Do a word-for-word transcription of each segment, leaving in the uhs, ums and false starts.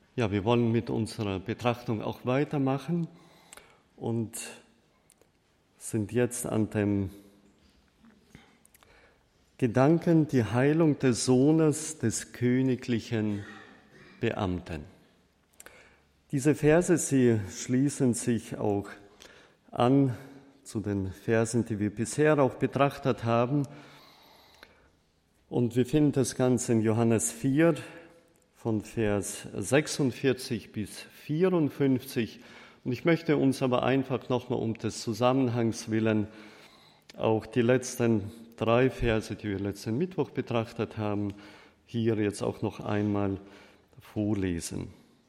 Ja, wir wollen mit unserer Betrachtung auch weitermachen und sind jetzt an dem Gedanken, die Heilung des Sohnes des königlichen Beamten. Diese Verse, sie schließen sich auch an zu den Versen, die wir bisher auch betrachtet haben. Und wir finden das Ganze in Johannes vier, von Vers sechsundvierzig bis vierundfünfzig. Und ich möchte uns aber einfach nochmal um des Zusammenhangs willen auch die letzten drei Verse, die wir letzten Mittwoch betrachtet haben, hier jetzt auch noch einmal vorlesen.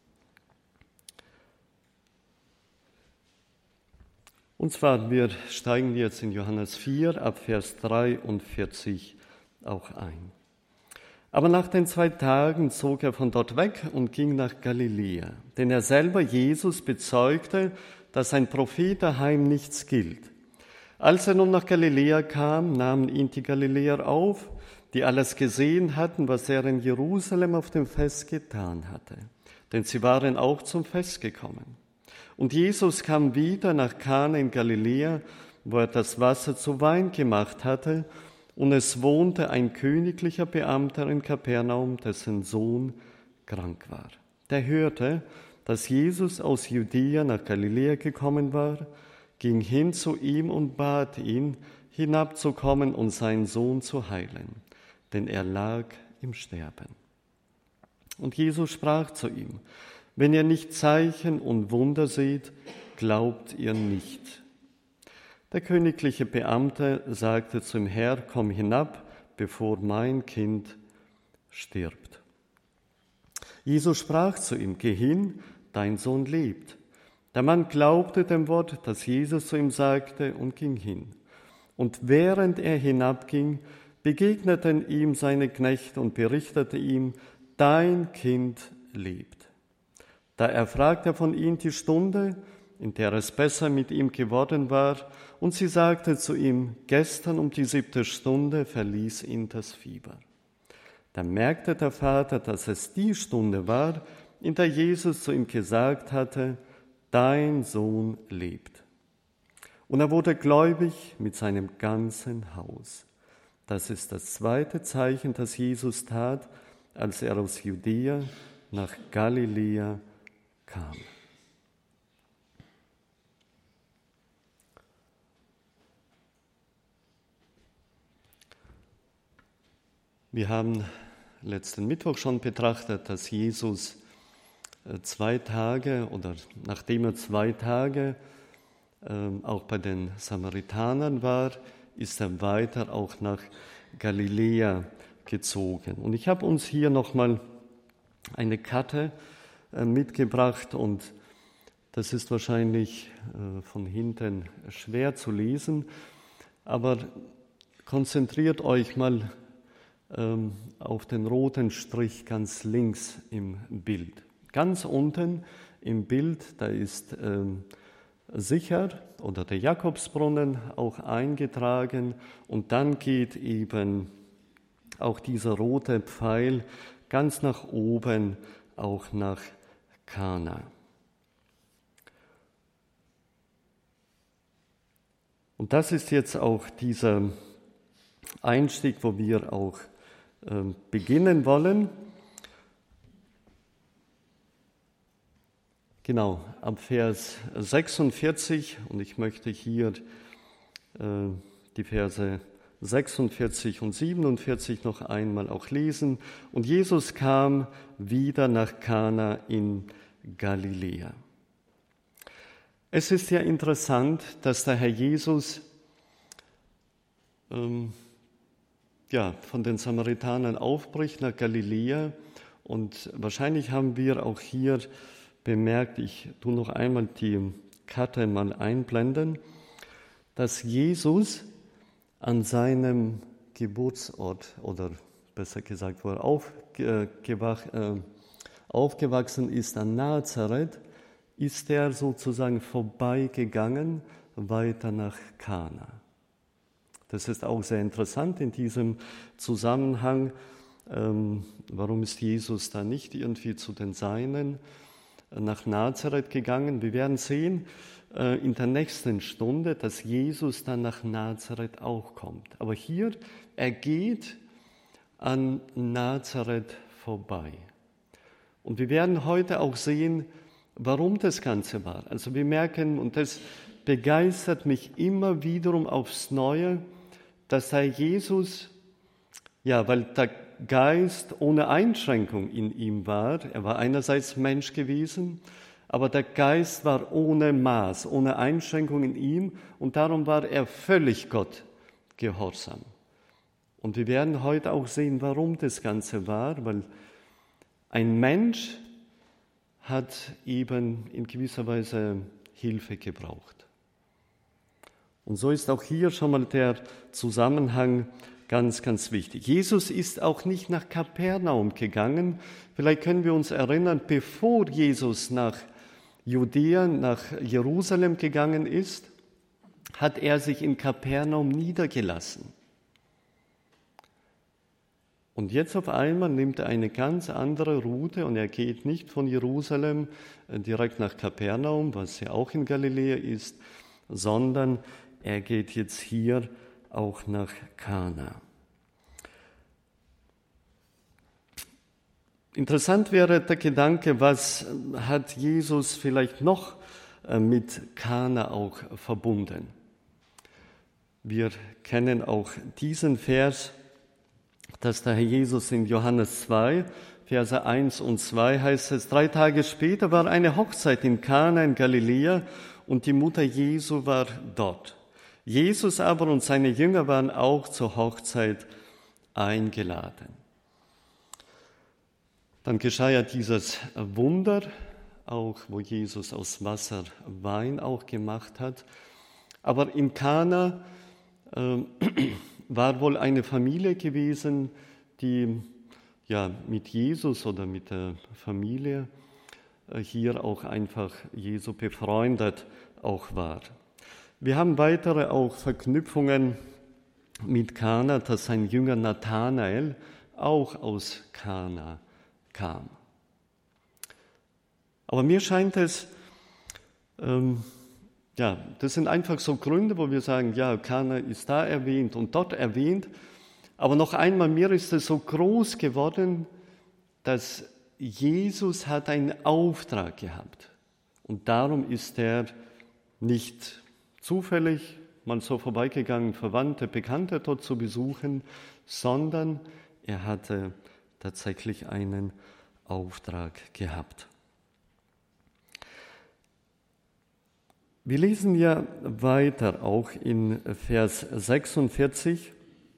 Und zwar, wir steigen jetzt in Johannes vier ab Vers dreiundvierzig auch ein. Aber nach den zwei Tagen zog er von dort weg und ging nach Galiläa, denn er selber, Jesus, bezeugte, dass ein Prophet daheim nichts gilt. Als er nun nach Galiläa kam, nahmen ihn die Galiläer auf, die alles gesehen hatten, was er in Jerusalem auf dem Fest getan hatte. Denn sie waren auch zum Fest gekommen. Und Jesus kam wieder nach Kana in Galiläa, wo er das Wasser zu Wein gemacht hatte, und es wohnte ein königlicher Beamter in Kapernaum, dessen Sohn krank war. Der hörte, dass Jesus aus Judäa nach Galiläa gekommen war, ging hin zu ihm und bat ihn, hinabzukommen und seinen Sohn zu heilen, denn er lag im Sterben. Und Jesus sprach zu ihm: Wenn ihr nicht Zeichen und Wunder seht, glaubt ihr nicht. Der königliche Beamte sagte zum Herr: Komm hinab, bevor mein Kind stirbt. Jesus sprach zu ihm: Geh hin, dein Sohn lebt. Der Mann glaubte dem Wort, das Jesus zu ihm sagte, und ging hin. Und während er hinabging, begegneten ihm seine Knechte und berichteten ihm: Dein Kind lebt. Da erfragte er von ihnen die Stunde, in der es besser mit ihm geworden war, und sie sagte zu ihm: Gestern um die siebte Stunde verließ ihn das Fieber. Da merkte der Vater, dass es die Stunde war, in der Jesus zu ihm gesagt hatte: Dein Sohn lebt. Und er wurde gläubig mit seinem ganzen Haus. Das ist das zweite Zeichen, das Jesus tat, als er aus Judäa nach Galiläa kam. Wir haben letzten Mittwoch schon betrachtet, dass Jesus zwei Tage oder nachdem er zwei Tage äh, auch bei den Samaritanern war, ist er weiter auch nach Galiläa gezogen. Und ich habe uns hier nochmal eine Karte äh, mitgebracht und das ist wahrscheinlich äh, von hinten schwer zu lesen, aber konzentriert euch mal ähm, auf den roten Strich ganz links im Bild. Ganz unten im Bild, da ist ähm, sicher oder der Jakobsbrunnen auch eingetragen und dann geht eben auch dieser rote Pfeil ganz nach oben, auch nach Kana. Und das ist jetzt auch dieser Einstieg, wo wir auch äh, beginnen wollen. Genau, ab Vers sechsundvierzig, und ich möchte hier äh, die Verse sechsundvierzig und siebenundvierzig noch einmal auch lesen. Und Jesus kam wieder nach Kana in Galiläa. Es ist ja interessant, dass der Herr Jesus ähm, ja, von den Samaritanern aufbricht nach Galiläa. Und wahrscheinlich haben wir auch hier bemerkt, ich tue noch einmal die Karte mal einblenden, dass Jesus an seinem Geburtsort oder besser gesagt, wo er aufgewach, äh, aufgewachsen ist, an Nazareth, ist er sozusagen vorbeigegangen weiter nach Kana. Das ist auch sehr interessant in diesem Zusammenhang. ähm, warum ist Jesus da nicht irgendwie zu den Seinen nach Nazareth gegangen? Wir werden sehen äh, in der nächsten Stunde, dass Jesus dann nach Nazareth auch kommt. Aber hier, er geht an Nazareth vorbei. Und wir werden heute auch sehen, warum das Ganze war. Also wir merken, und das begeistert mich immer wiederum aufs Neue, dass der Jesus, ja, weil der Geist ohne Einschränkung in ihm war, er war einerseits Mensch gewesen, aber der Geist war ohne Maß, ohne Einschränkung in ihm und darum war er völlig Gott gehorsam. Und wir werden heute auch sehen, warum das Ganze war, weil ein Mensch hat eben in gewisser Weise Hilfe gebraucht. Und so ist auch hier schon mal der Zusammenhang ganz, ganz wichtig. Jesus ist auch nicht nach Kapernaum gegangen. Vielleicht können wir uns erinnern, bevor Jesus nach Judäa, nach Jerusalem gegangen ist, hat er sich in Kapernaum niedergelassen. Und jetzt auf einmal nimmt er eine ganz andere Route und er geht nicht von Jerusalem direkt nach Kapernaum, was ja auch in Galiläa ist, sondern er geht jetzt hier auch nach Kana. Interessant wäre der Gedanke, was hat Jesus vielleicht noch mit Kana auch verbunden? Wir kennen auch diesen Vers, dass der Herr Jesus in Johannes zwei, Verse eins und zwei heißt es, drei Tage später war eine Hochzeit in Kana in Galiläa und die Mutter Jesu war dort. Jesus aber und seine Jünger waren auch zur Hochzeit eingeladen. Dann geschah ja dieses Wunder, auch wo Jesus aus Wasser Wein auch gemacht hat. Aber in Kana äh, war wohl eine Familie gewesen, die ja mit Jesus oder mit der Familie hier auch einfach Jesu befreundet auch war. Wir haben weitere auch Verknüpfungen mit Kana, dass sein Jünger Nathanael auch aus Kana kam. Aber mir scheint es, ähm, ja, das sind einfach so Gründe, wo wir sagen, ja, Kana ist da erwähnt und dort erwähnt. Aber noch einmal, mir ist es so groß geworden, dass Jesus hat einen Auftrag gehabt. Und darum ist er nicht zufällig mal so vorbeigegangen, Verwandte, Bekannte dort zu besuchen, sondern er hatte tatsächlich einen Auftrag gehabt. Wir lesen ja weiter auch in Vers sechsundvierzig.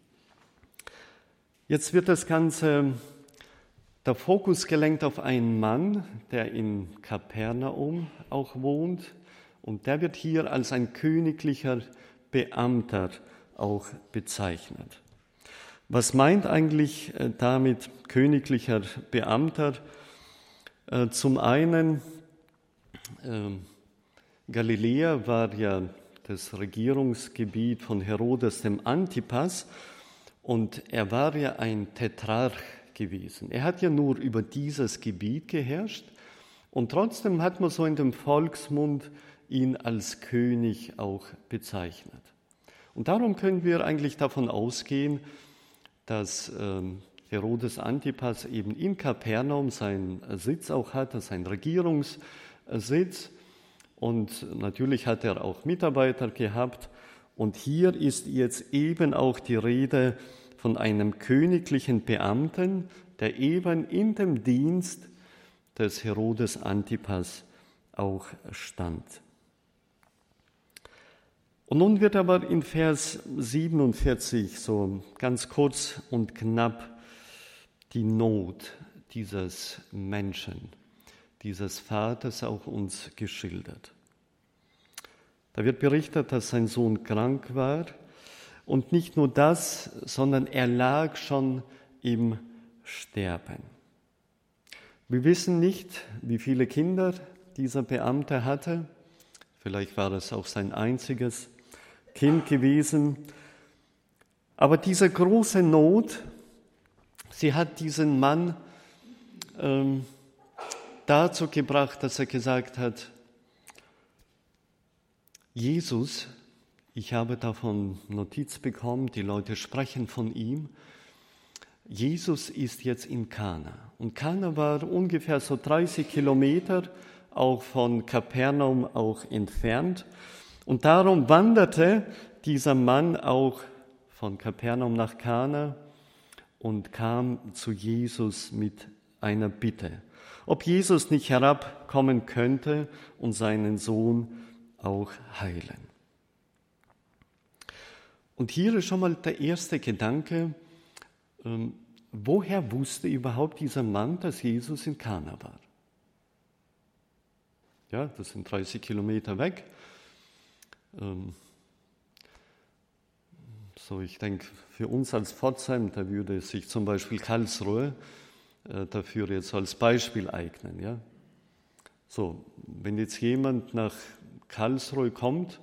Jetzt wird das Ganze, der Fokus gelenkt auf einen Mann, der in Kapernaum auch wohnt. Und der wird hier als ein königlicher Beamter auch bezeichnet. Was meint eigentlich damit königlicher Beamter? Zum einen, Galiläa war ja das Regierungsgebiet von Herodes dem Antipas und er war ja ein Tetrarch gewesen. Er hat ja nur über dieses Gebiet geherrscht und trotzdem hat man so in dem Volksmund ihn als König auch bezeichnet. Und darum können wir eigentlich davon ausgehen, dass Herodes Antipas eben in Kapernaum seinen Sitz auch hatte, seinen Regierungssitz. Und natürlich hat er auch Mitarbeiter gehabt. Und hier ist jetzt eben auch die Rede von einem königlichen Beamten, der eben in dem Dienst des Herodes Antipas auch stand. Und nun wird aber in Vers siebenundvierzig so ganz kurz und knapp die Not dieses Menschen, dieses Vaters auch uns geschildert. Da wird berichtet, dass sein Sohn krank war und nicht nur das, sondern er lag schon im Sterben. Wir wissen nicht, wie viele Kinder dieser Beamte hatte. Vielleicht war es auch sein einziges Kind gewesen. Aber diese große Not Sie hat diesen Mann ähm, dazu gebracht, dass er gesagt hat, Jesus, ich habe davon Notiz bekommen, die Leute sprechen von ihm, Jesus ist jetzt in Kana. Und Kana war ungefähr so dreißig Kilometer auch von Kapernaum auch entfernt. Und darum wanderte dieser Mann auch von Kapernaum nach Kana und kam zu Jesus mit einer Bitte, ob Jesus nicht herabkommen könnte und seinen Sohn auch heilen. Und hier ist schon mal der erste Gedanke, ähm, woher wusste überhaupt dieser Mann, dass Jesus in Kana war? Ja, das sind dreißig Kilometer weg. Ähm, so, ich denke, für uns als Pforzheim, da würde sich zum Beispiel Karlsruhe äh, dafür jetzt als Beispiel eignen. Ja? So, wenn jetzt jemand nach Karlsruhe kommt,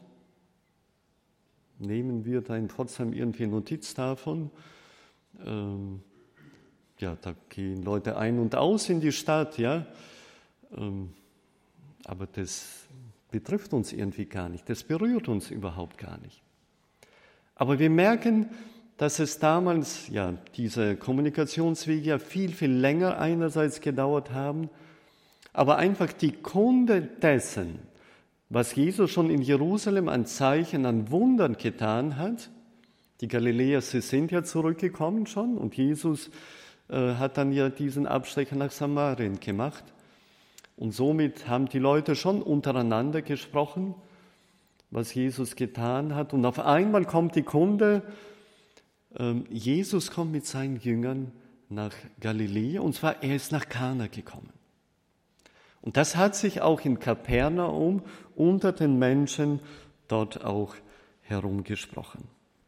nehmen wir da in Pforzheim irgendwie Notiz davon. Ähm, ja, da gehen Leute ein und aus in die Stadt, ja. Ähm, aber das betrifft uns irgendwie gar nicht, das berührt uns überhaupt gar nicht. Aber wir merken, dass es damals, ja, diese Kommunikationswege ja viel, viel länger einerseits gedauert haben, aber einfach die Kunde dessen, was Jesus schon in Jerusalem an Zeichen, an Wundern getan hat. Die Galiläer, sie sind ja zurückgekommen schon und Jesus äh, hat dann ja diesen Abstecher nach Samarien gemacht. Und somit haben die Leute schon untereinander gesprochen, was Jesus getan hat. Und auf einmal kommt die Kunde, äh, Jesus kommt mit seinen Jüngern nach Galiläa und zwar er ist nach Kana gekommen. Und das hat sich auch in Kapernaum unter den Menschen dort auch herumgesprochen.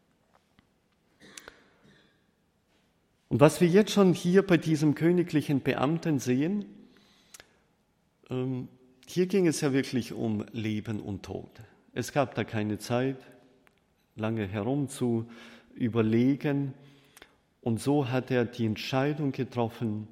Und was wir jetzt schon hier bei diesem königlichen Beamten sehen, ähm, hier ging es ja wirklich um Leben und Tod. Es gab da keine Zeit, lange herum zu überlegen. Und so hat er die Entscheidung getroffen,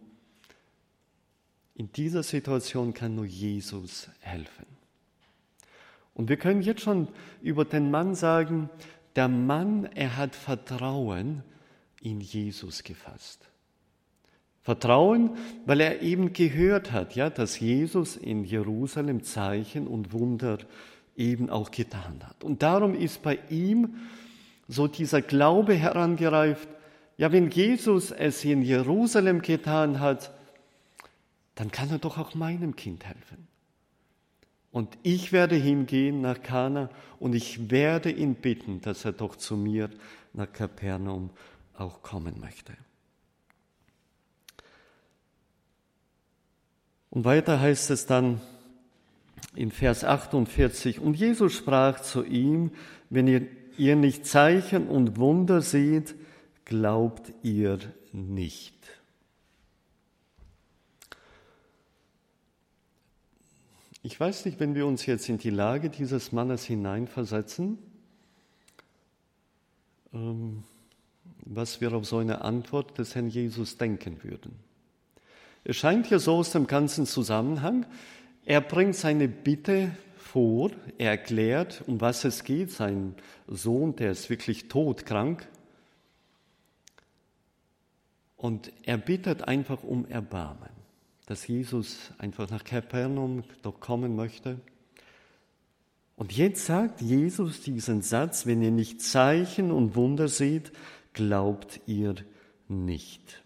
in dieser Situation kann nur Jesus helfen. Und wir können jetzt schon über den Mann sagen, der Mann, er hat Vertrauen in Jesus gefasst. Vertrauen, weil er eben gehört hat, ja, dass Jesus in Jerusalem Zeichen und Wunder eben auch getan hat. Und darum ist bei ihm so dieser Glaube herangereift, ja, wenn Jesus es in Jerusalem getan hat, dann kann er doch auch meinem Kind helfen. Und ich werde hingehen nach Kana und ich werde ihn bitten, dass er doch zu mir nach Kapernaum auch kommen möchte. Und weiter heißt es dann in Vers achtundvierzig, und Jesus sprach zu ihm, wenn ihr, ihr nicht Zeichen und Wunder seht, glaubt ihr nicht. Ich weiß nicht, wenn wir uns jetzt in die Lage dieses Mannes hineinversetzen, ähm, was wir auf so eine Antwort des Herrn Jesus denken würden. Es scheint hier so aus dem ganzen Zusammenhang, er bringt seine Bitte vor, er erklärt, um was es geht, sein Sohn, der ist wirklich todkrank, und er bittet einfach um Erbarmen, dass Jesus einfach nach Kapernaum doch kommen möchte. Und jetzt sagt Jesus diesen Satz, wenn ihr nicht Zeichen und Wunder seht, glaubt ihr nicht.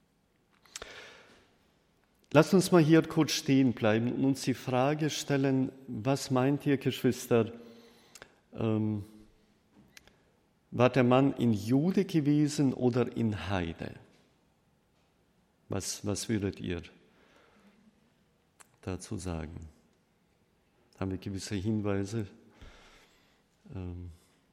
Lasst uns mal hier kurz stehen bleiben und uns die Frage stellen, was meint ihr, Geschwister, ähm, war der Mann in Jude gewesen oder in Heide? Was, was würdet ihr dazu sagen? Haben wir gewisse Hinweise? Ähm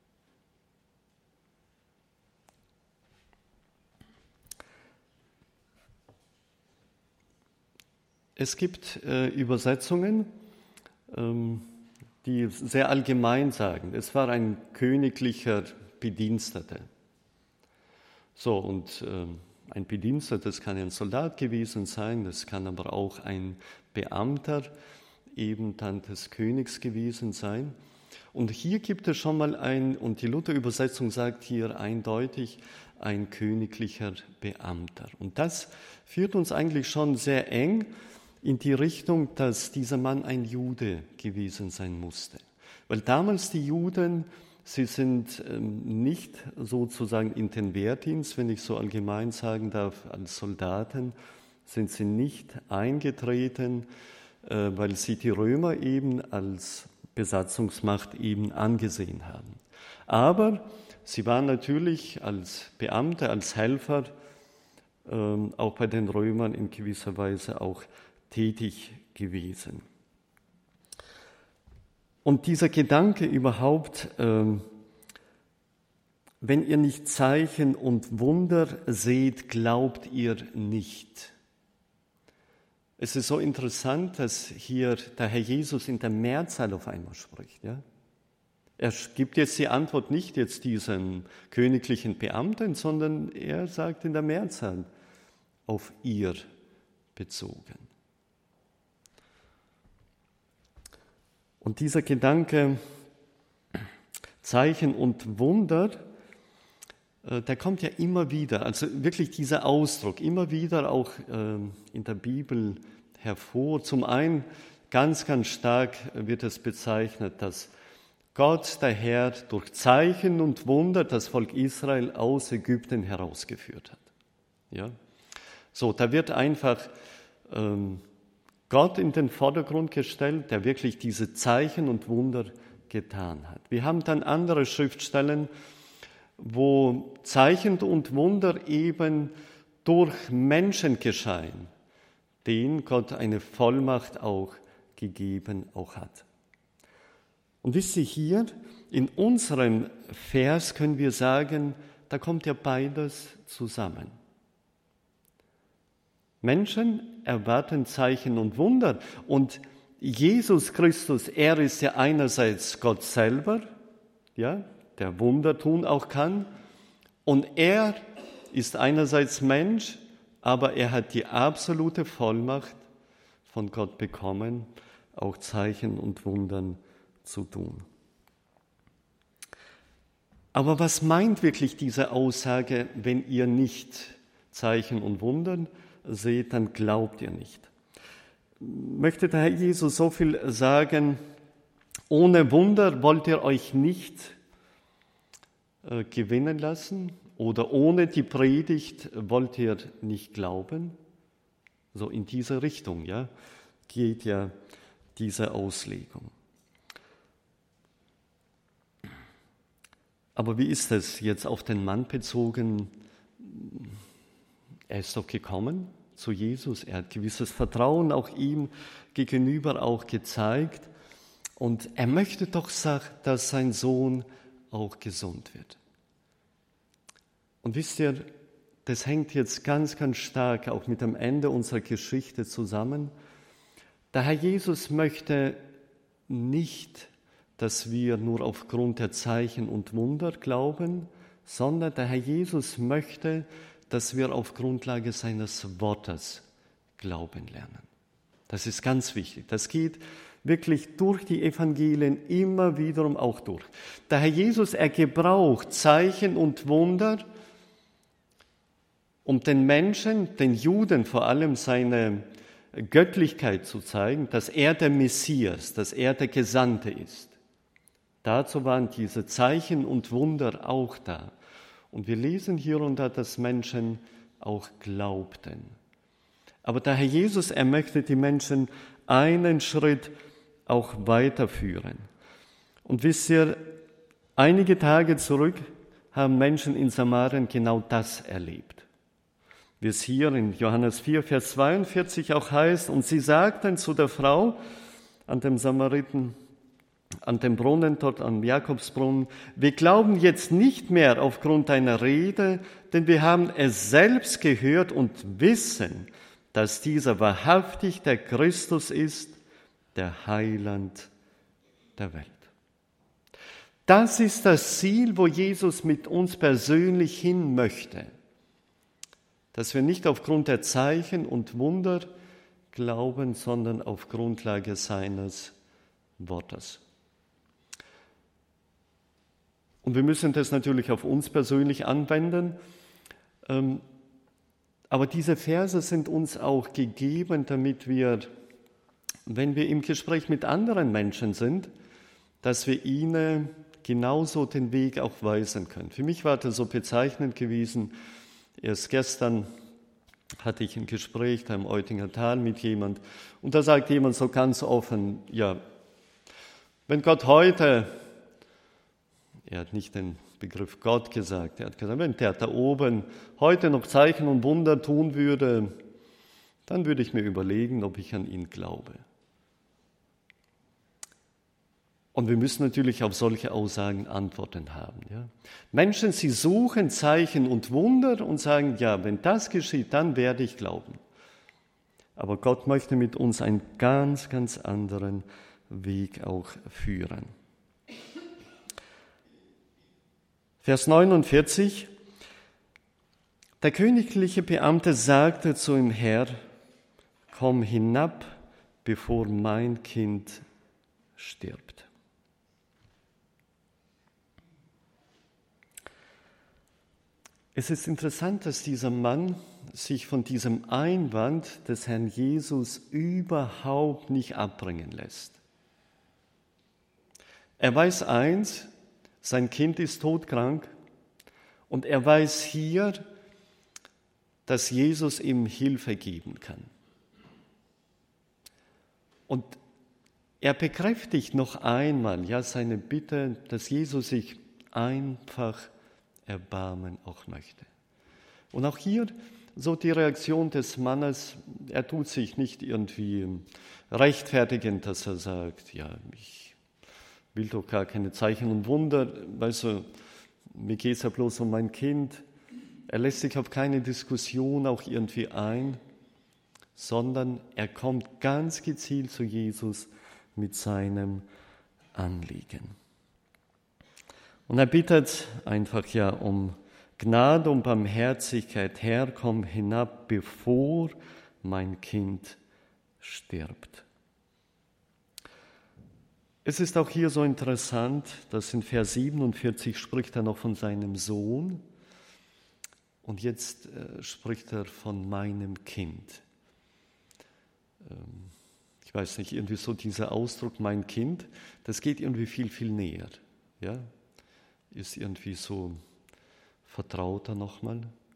es gibt äh, Übersetzungen, ähm, die sehr allgemein sagen, es war ein königlicher Bediensteter. So, und ähm, ein Bediensteter, das kann ein Soldat gewesen sein, das kann aber auch ein Beamter eben dann des Königs gewesen sein. Und hier gibt es schon mal ein, und die Luther-Übersetzung sagt hier eindeutig, ein königlicher Beamter. Und das führt uns eigentlich schon sehr eng in die Richtung, dass dieser Mann ein Jude gewesen sein musste. Weil damals die Juden, sie sind nicht sozusagen in den Wehrdienst, wenn ich so allgemein sagen darf, als Soldaten, sind sie nicht eingetreten, weil sie die Römer eben als Besatzungsmacht eben angesehen haben. Aber sie waren natürlich als Beamte, als Helfer ähm, auch bei den Römern in gewisser Weise auch tätig gewesen. Und dieser Gedanke überhaupt, ähm, wenn ihr nicht Zeichen und Wunder seht, glaubt ihr nicht. Es ist so interessant, dass hier der Herr Jesus in der Mehrzahl auf einmal spricht. Ja? Er gibt jetzt die Antwort nicht jetzt diesem königlichen Beamten, sondern er sagt in der Mehrzahl auf ihr bezogen. Und dieser Gedanke, Zeichen und Wunder, der kommt ja immer wieder, also wirklich dieser Ausdruck, immer wieder auch in der Bibel hervor. Zum einen ganz, ganz stark wird es bezeichnet, dass Gott, der Herr, durch Zeichen und Wunder das Volk Israel aus Ägypten herausgeführt hat. Ja? So, da wird einfach ähm, Gott in den Vordergrund gestellt, der wirklich diese Zeichen und Wunder getan hat. Wir haben dann andere Schriftstellen, wo Zeichen und Wunder eben durch Menschen geschehen, denen Gott eine Vollmacht auch gegeben auch hat. Und wisst ihr, hier in unserem Vers können wir sagen, da kommt ja beides zusammen. Menschen erwarten Zeichen und Wunder und Jesus Christus, er ist ja einerseits Gott selber, ja, der Wunder tun auch kann, und er ist einerseits Mensch, aber er hat die absolute Vollmacht von Gott bekommen, auch Zeichen und Wundern zu tun. Aber was meint wirklich diese Aussage, wenn ihr nicht Zeichen und Wundern seht, dann glaubt ihr nicht? Möchte der Herr Jesus so viel sagen, ohne Wunder wollt ihr euch nicht äh, gewinnen lassen? Oder ohne die Predigt wollt ihr nicht glauben? So in diese Richtung, ja, geht ja diese Auslegung. Aber wie ist es jetzt auf den Mann bezogen? Er ist doch gekommen zu Jesus, er hat gewisses Vertrauen auch ihm gegenüber auch gezeigt und er möchte doch, dass sein Sohn auch gesund wird. Und wisst ihr, das hängt jetzt ganz, ganz stark auch mit dem Ende unserer Geschichte zusammen. Der Herr Jesus möchte nicht, dass wir nur aufgrund der Zeichen und Wunder glauben, sondern der Herr Jesus möchte, dass wir auf Grundlage seines Wortes glauben lernen. Das ist ganz wichtig. Das geht wirklich durch die Evangelien immer wiederum auch durch. Der Herr Jesus, er gebraucht Zeichen und Wunder, um den Menschen, den Juden vor allem, seine Göttlichkeit zu zeigen, dass er der Messias, dass er der Gesandte ist. Dazu waren diese Zeichen und Wunder auch da. Und wir lesen hier und da, dass Menschen auch glaubten. Aber der Herr Jesus, er möchte die Menschen einen Schritt auch weiterführen. Und wisst ihr, einige Tage zurück haben Menschen in Samarien genau das erlebt. Wie es hier in Johannes vier, Vers zweiundvierzig auch heißt, und sie sagten zu der Frau an dem Samariten, an dem Brunnen dort, am Jakobsbrunnen, wir glauben jetzt nicht mehr aufgrund deiner Rede, denn wir haben es selbst gehört und wissen, dass dieser wahrhaftig der Christus ist, der Heiland der Welt. Das ist das Ziel, wo Jesus mit uns persönlich hin möchte. Dass wir nicht aufgrund der Zeichen und Wunder glauben, sondern auf Grundlage seines Wortes. Und wir müssen das natürlich auf uns persönlich anwenden. Aber diese Verse sind uns auch gegeben, damit wir, wenn wir im Gespräch mit anderen Menschen sind, dass wir ihnen genauso den Weg auch weisen können. Für mich war das so bezeichnend gewesen. Erst gestern hatte ich ein Gespräch da im Eutinger Tal mit jemand und da sagt jemand so ganz offen, ja, wenn Gott heute, er hat nicht den Begriff Gott gesagt, er hat gesagt, wenn der da oben heute noch Zeichen und Wunder tun würde, dann würde ich mir überlegen, ob ich an ihn glaube. Und wir müssen natürlich auf solche Aussagen Antworten haben. Ja? Menschen, sie suchen Zeichen und Wunder und sagen, ja, wenn das geschieht, dann werde ich glauben. Aber Gott möchte mit uns einen ganz, ganz anderen Weg auch führen. Vers neunundvierzig. Der königliche Beamte sagte zu ihm, Herr, komm hinab, bevor mein Kind stirbt. Es ist interessant, dass dieser Mann sich von diesem Einwand des Herrn Jesus überhaupt nicht abbringen lässt. Er weiß eins, sein Kind ist todkrank und er weiß hier, dass Jesus ihm Hilfe geben kann. Und er bekräftigt noch einmal ja, seine Bitte, dass Jesus sich einfach erbarmen auch möchte. Und auch hier so die Reaktion des Mannes, er tut sich nicht irgendwie rechtfertigen, dass er sagt, ja, ich will doch gar keine Zeichen und Wunder, weißt du, mir geht es ja bloß um mein Kind. Er lässt sich auf keine Diskussion auch irgendwie ein, sondern er kommt ganz gezielt zu Jesus mit seinem Anliegen. Und er bittet einfach ja um Gnade und Barmherzigkeit. Herr, komm hinab, bevor mein Kind stirbt. Es ist auch hier so interessant, dass in Vers siebenundvierzig spricht er noch von seinem Sohn und jetzt äh, spricht er von meinem Kind. Ähm, ich weiß nicht, irgendwie so dieser Ausdruck, mein Kind, das geht irgendwie viel, viel näher. Ja? Ist irgendwie so vertrauter nochmal.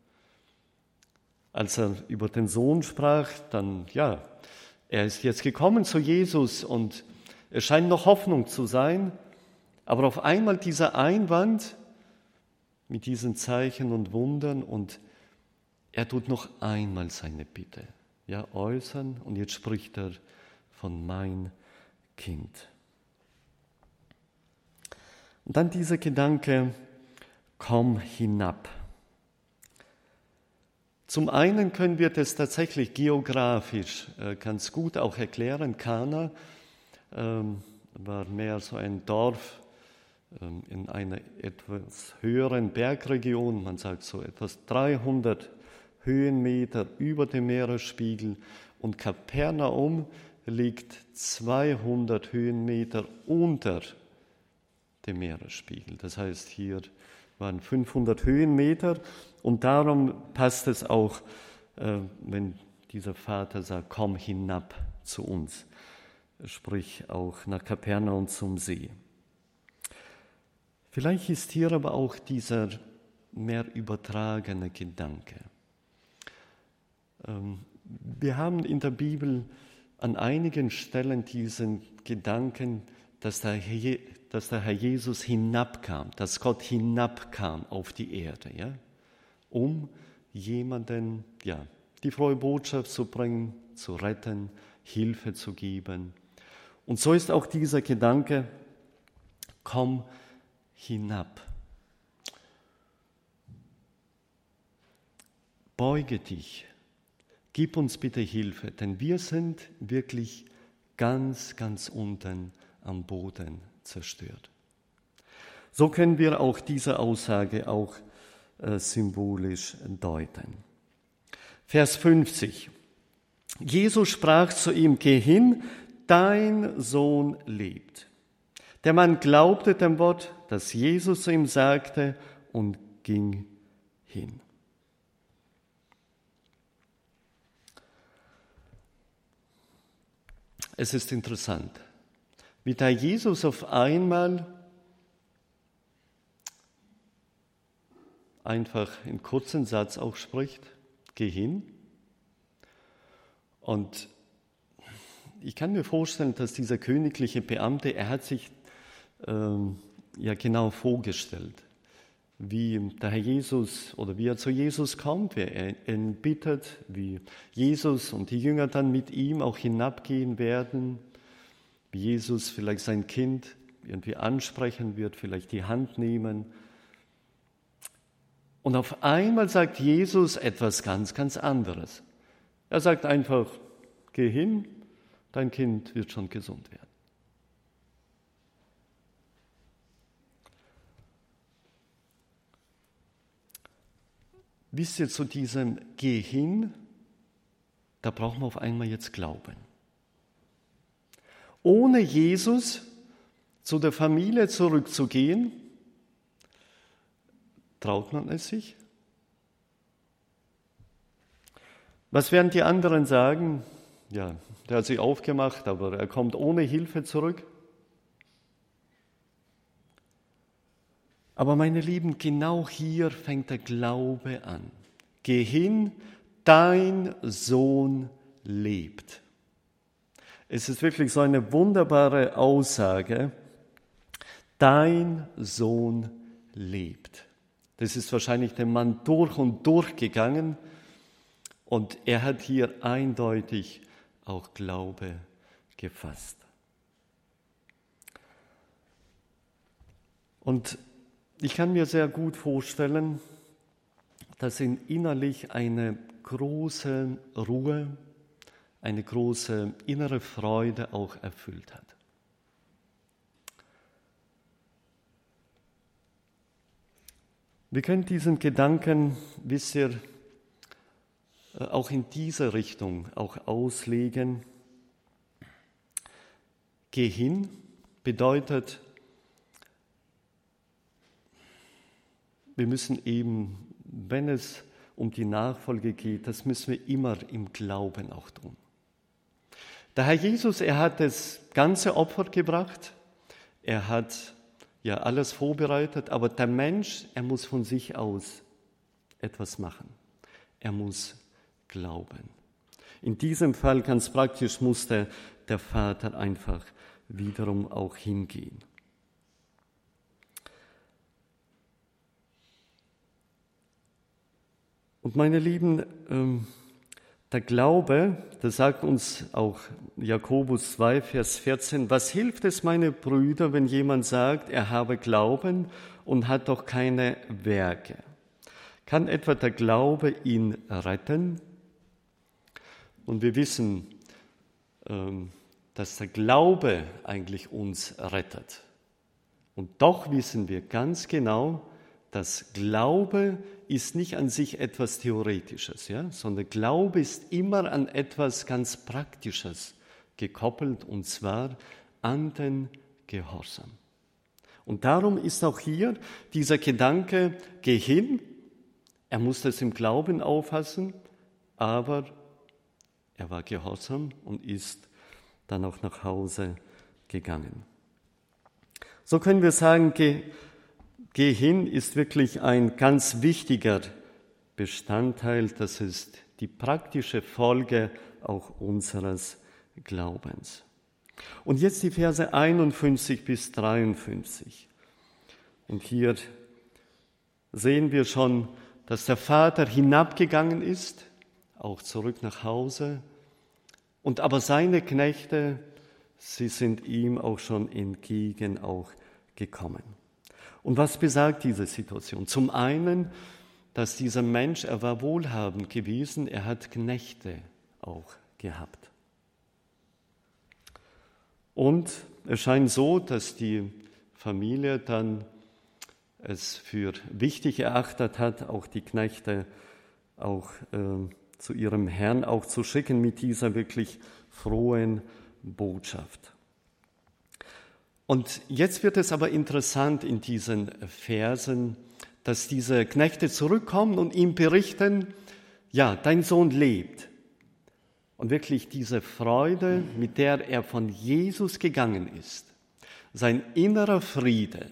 Als er über den Sohn sprach, dann, ja, er ist jetzt gekommen zu Jesus und es scheint noch Hoffnung zu sein, aber auf einmal dieser Einwand mit diesen Zeichen und Wundern und er tut noch einmal seine Bitte, ja, äußern und jetzt spricht er von mein Kind. Und dann dieser Gedanke, komm hinab. Zum einen können wir das tatsächlich geografisch äh, ganz gut auch erklären. Kana ähm, war mehr so ein Dorf ähm, in einer etwas höheren Bergregion, man sagt so etwas dreihundert Höhenmeter über dem Meeresspiegel und Kapernaum liegt zweihundert Höhenmeter unter dem Meeresspiegel. Das heißt, hier waren fünfhundert Höhenmeter und darum passt es auch, äh, wenn dieser Vater sagt, komm hinab zu uns, sprich auch nach Kapernaum zum See. Vielleicht ist hier aber auch dieser mehr übertragene Gedanke. Ähm, wir haben in der Bibel an einigen Stellen diesen Gedanken, dass der Herr, dass der Herr Jesus hinabkam, dass Gott hinabkam auf die Erde, ja, um jemanden, ja, die frohe Botschaft zu bringen, zu retten, Hilfe zu geben. Und so ist auch dieser Gedanke, komm hinab. Beuge dich, gib uns bitte Hilfe, denn wir sind wirklich ganz, ganz unten am Boden zerstört. So können wir auch diese Aussage auch äh, symbolisch deuten. Vers fünfzig. Jesus sprach zu ihm, geh hin, dein Sohn lebt. Der Mann glaubte dem Wort, das Jesus zu ihm sagte, und ging hin. Es ist interessant, wie da Jesus auf einmal einfach in kurzen Satz auch spricht, geh hin. Und ich kann mir vorstellen, dass dieser königliche Beamte, er hat sich ähm, ja genau vorgestellt, wie der Herr Jesus oder wie er zu Jesus kommt, wie er ihn bittet, wie Jesus und die Jünger dann mit ihm auch hinabgehen werden, wie Jesus vielleicht sein Kind irgendwie ansprechen wird, vielleicht die Hand nehmen. Und auf einmal sagt Jesus etwas ganz, ganz anderes. Er sagt einfach, geh hin, dein Kind wird schon gesund werden. Wisst ihr, zu diesem Geh hin, da brauchen wir auf einmal jetzt Glauben. Ohne Jesus zu der Familie zurückzugehen, traut man es sich? Was werden die anderen sagen? Ja, der hat sich aufgemacht, aber er kommt ohne Hilfe zurück. Aber meine Lieben, genau hier fängt der Glaube an. Geh hin, dein Sohn lebt. Es ist wirklich so eine wunderbare Aussage. Dein Sohn lebt. Das ist wahrscheinlich dem Mann durch und durch gegangen und er hat hier eindeutig auch Glaube gefasst. Und ich kann mir sehr gut vorstellen, dass ihn innerlich eine große Ruhe, eine große innere Freude auch erfüllt hat. Wir können diesen Gedanken, wisst ihr, auch in diese Richtung auch auslegen. Geh hin bedeutet, wir müssen eben, wenn es um die Nachfolge geht, das müssen wir immer im Glauben auch tun. Der Herr Jesus, er hat das ganze Opfer gebracht, er hat ja alles vorbereitet, aber der Mensch, er muss von sich aus etwas machen. Er muss glauben. In diesem Fall ganz praktisch musste der Vater einfach wiederum auch hingehen. Und meine Lieben, der Glaube, das sagt uns auch Jakobus zwei, Vers vierzehn, was hilft es, meine Brüder, wenn jemand sagt, er habe Glauben und hat doch keine Werke? Kann etwa der Glaube ihn retten? Und wir wissen, dass der Glaube eigentlich uns rettet. Und doch wissen wir ganz genau, dass Glaube ist nicht an sich etwas Theoretisches, ja, sondern Glaube ist immer an etwas ganz Praktisches gekoppelt, und zwar an den Gehorsam. Und darum ist auch hier dieser Gedanke, geh hin, er musste es im Glauben auffassen, aber er war gehorsam und ist dann auch nach Hause gegangen. So können wir sagen, geh, geh hin ist wirklich ein ganz wichtiger Bestandteil, das ist die praktische Folge auch unseres Glaubens. Und jetzt die Verse einundfünfzig bis dreiundfünfzig. Und hier sehen wir schon, dass der Vater hinabgegangen ist, auch zurück nach Hause. Und aber seine Knechte, sie sind ihm auch schon entgegen auch gekommen. Und was besagt diese Situation? Zum einen, dass dieser Mensch, er war wohlhabend gewesen, er hat Knechte auch gehabt. Und es scheint so, dass die Familie dann es für wichtig erachtet hat, auch die Knechte auch äh, zu ihrem Herrn auch zu schicken mit dieser wirklich frohen Botschaft. Und jetzt wird es aber interessant in diesen Versen, dass diese Knechte zurückkommen und ihm berichten, ja, dein Sohn lebt. Und wirklich diese Freude, mit der er von Jesus gegangen ist, sein innerer Friede,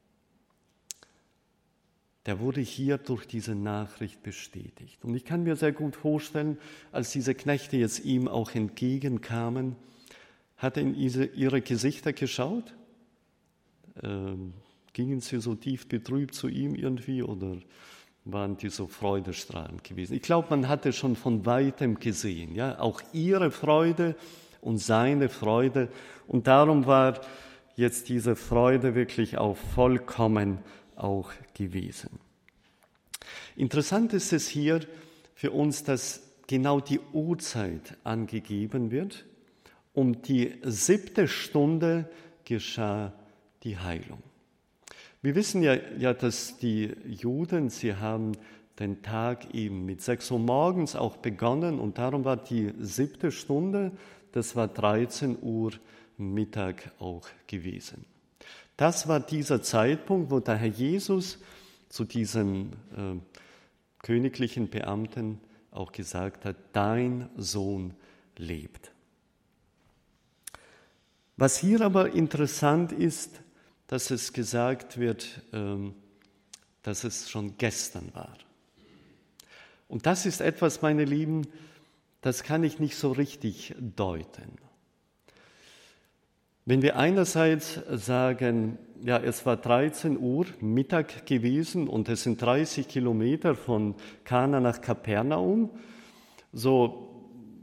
der wurde hier durch diese Nachricht bestätigt. Und ich kann mir sehr gut vorstellen, als diese Knechte jetzt ihm auch entgegenkamen, hat er in ihre Gesichter geschaut? Ähm, gingen sie so tief betrübt zu ihm irgendwie oder waren die so freudestrahlend gewesen? Ich glaube, man hatte schon von Weitem gesehen, ja, auch ihre Freude und seine Freude. Und darum war jetzt diese Freude wirklich auch vollkommen auch gewesen. Interessant ist es hier für uns, dass genau die Uhrzeit angegeben wird. Um die siebte Stunde geschah die Heilung. Wir wissen ja, ja, dass die Juden, sie haben den Tag eben mit sechs Uhr morgens auch begonnen und darum war die siebte Stunde, das war dreizehn Uhr Mittag auch gewesen. Das war dieser Zeitpunkt, wo der Herr Jesus zu diesem äh, königlichen Beamten auch gesagt hat, dein Sohn lebt. Was hier aber interessant ist, dass es gesagt wird, äh, dass es schon gestern war. Und das ist etwas, meine Lieben, das kann ich nicht so richtig deuten. Wenn wir einerseits sagen, ja, es war dreizehn Uhr Mittag gewesen und es sind dreißig Kilometer von Kana nach Kapernaum, so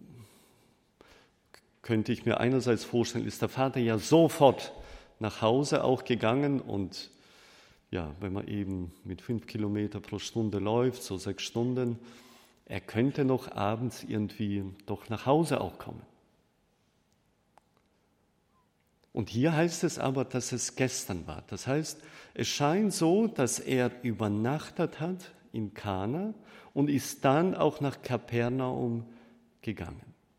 könnte ich mir einerseits vorstellen, ist der Vater ja sofort nach Hause auch gegangen und ja, wenn man eben mit fünf Kilometer pro Stunde läuft, so sechs Stunden, er könnte noch abends irgendwie doch nach Hause auch kommen. Und hier heißt es aber, dass es gestern war. Das heißt, es scheint so, dass er übernachtet hat in Kana und ist dann auch nach Kapernaum gegangen.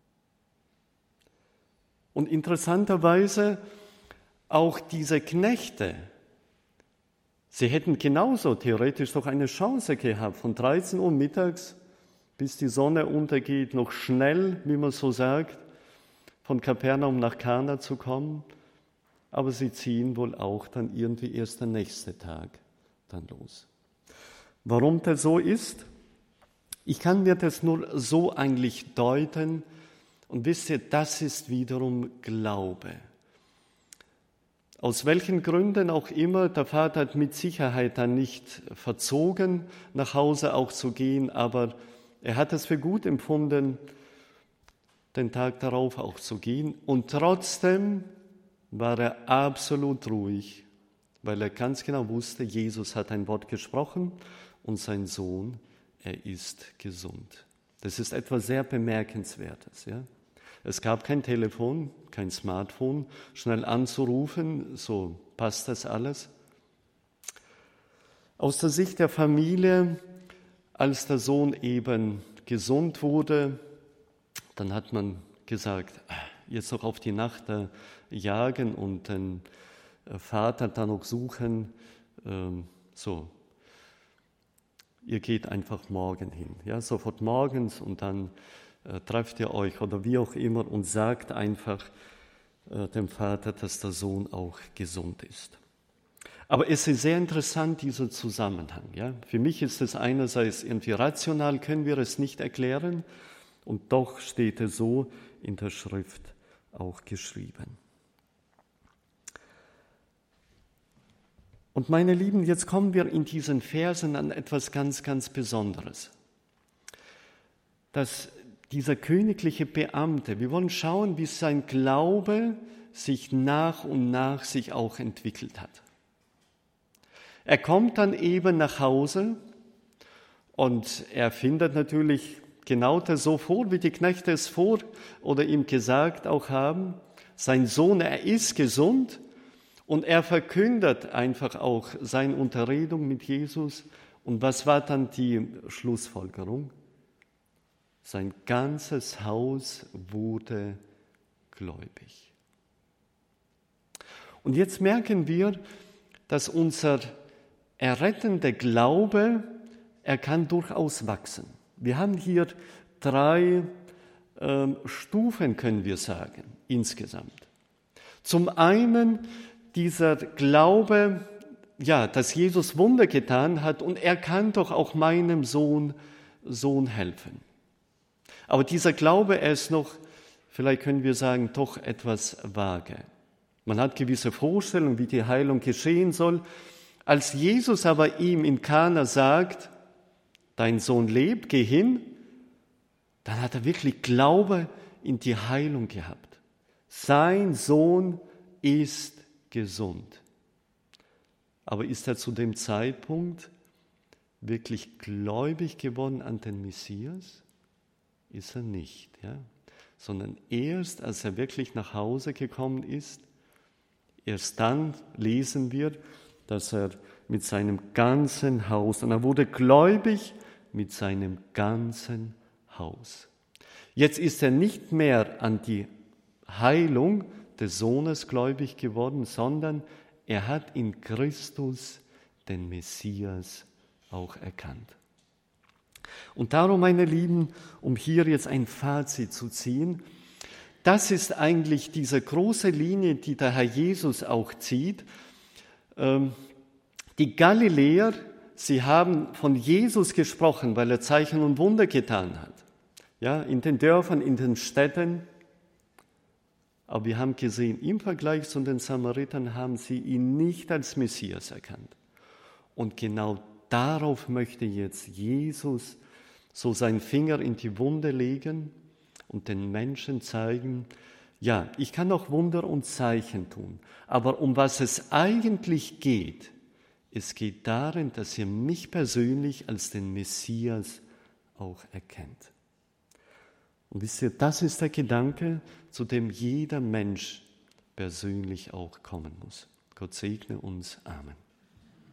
Und interessanterweise auch diese Knechte, sie hätten genauso theoretisch doch eine Chance gehabt, von dreizehn Uhr mittags bis die Sonne untergeht, noch schnell, wie man so sagt, von Kapernaum nach Kana zu kommen. Aber sie ziehen wohl auch dann irgendwie erst der nächste Tag dann los. Warum das so ist? Ich kann mir das nur so eigentlich deuten. Und wisst ihr, das ist wiederum Glaube. Aus welchen Gründen auch immer, der Vater hat mit Sicherheit dann nicht verzogen, nach Hause auch zu gehen, aber er hat es für gut empfunden, den Tag darauf auch zu gehen. Und trotzdem war er absolut ruhig, weil er ganz genau wusste, Jesus hat ein Wort gesprochen und sein Sohn, er ist gesund. Das ist etwas sehr Bemerkenswertes. Ja? Es gab kein Telefon, kein Smartphone, schnell anzurufen, so passt das alles. Aus der Sicht der Familie, als der Sohn eben gesund wurde, dann hat man gesagt, jetzt noch auf die Nacht jagen und den Vater dann noch suchen, so, ihr geht einfach morgen hin, ja, sofort morgens und dann äh, trefft ihr euch oder wie auch immer und sagt einfach äh, dem Vater, dass der Sohn auch gesund ist. Aber es ist sehr interessant, dieser Zusammenhang. Ja? Für mich ist es einerseits irgendwie rational, können wir es nicht erklären und doch steht es so in der Schrift auch geschrieben. Und meine Lieben, jetzt kommen wir in diesen Versen an etwas ganz, ganz Besonderes. Dass dieser königliche Beamte, wir wollen schauen, wie sein Glaube sich nach und nach sich auch entwickelt hat. Er kommt dann eben nach Hause und er findet natürlich genau das so vor, wie die Knechte es vor oder ihm gesagt auch haben. Sein Sohn, er ist gesund. Und er verkündet einfach auch seine Unterredung mit Jesus. Und was war dann die Schlussfolgerung? Sein ganzes Haus wurde gläubig. Und jetzt merken wir, dass unser errettender Glaube, er kann durchaus wachsen. Wir haben hier drei ähm, Stufen, können wir sagen, insgesamt. Zum einen dieser Glaube, ja, dass Jesus Wunder getan hat und er kann doch auch meinem Sohn, Sohn helfen. Aber dieser Glaube, er ist noch, vielleicht können wir sagen, doch etwas vage. Man hat gewisse Vorstellungen, wie die Heilung geschehen soll. Als Jesus aber ihm in Kana sagt, dein Sohn lebt, geh hin, dann hat er wirklich Glaube in die Heilung gehabt. Sein Sohn ist gesund. Aber ist er zu dem Zeitpunkt wirklich gläubig geworden an den Messias? Ist er nicht, ja? Sondern erst, als er wirklich nach Hause gekommen ist, erst dann lesen wir, dass er mit seinem ganzen Haus, und er wurde gläubig mit seinem ganzen Haus. Jetzt ist er nicht mehr an die Heilung des Sohnes gläubig geworden, sondern er hat in Christus den Messias auch erkannt. Und darum, meine Lieben, um hier jetzt ein Fazit zu ziehen, das ist eigentlich diese große Linie, die der Herr Jesus auch zieht. Die Galiläer, sie haben von Jesus gesprochen, weil er Zeichen und Wunder getan hat. Ja, in den Dörfern, in den Städten. Aber wir haben gesehen, im Vergleich zu den Samaritern haben sie ihn nicht als Messias erkannt. Und genau darauf möchte jetzt Jesus so seinen Finger in die Wunde legen und den Menschen zeigen, ja, ich kann auch Wunder und Zeichen tun, aber um was es eigentlich geht, es geht darin, dass ihr mich persönlich als den Messias auch erkennt. Und wisst ihr, das ist der Gedanke, zu dem jeder Mensch persönlich auch kommen muss. Gott segne uns. Amen.